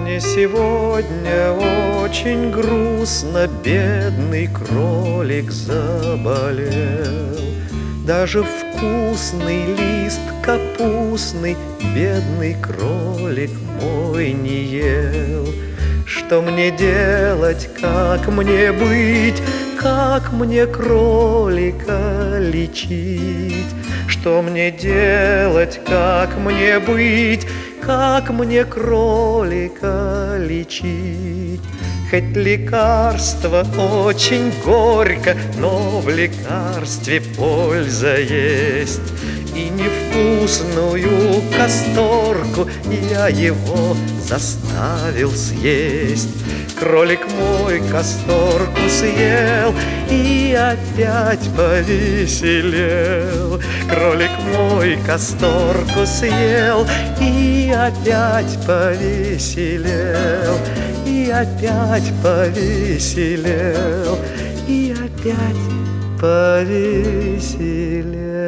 Мне сегодня очень грустно, бедный кролик заболел. Даже вкусный лист капустный бедный кролик мой не ел. Что мне делать, как мне быть, как мне кролика лечить? Что мне делать, как мне быть, как мне кролика лечить? Хоть лекарство очень горько, но в лекарстве польза есть. И невкусную касторку я его заставил съесть. Кролик мой касторку съел и опять повеселел. Кролик мой касторку съел и опять повеселел. И опять повеселел, и опять повеселел.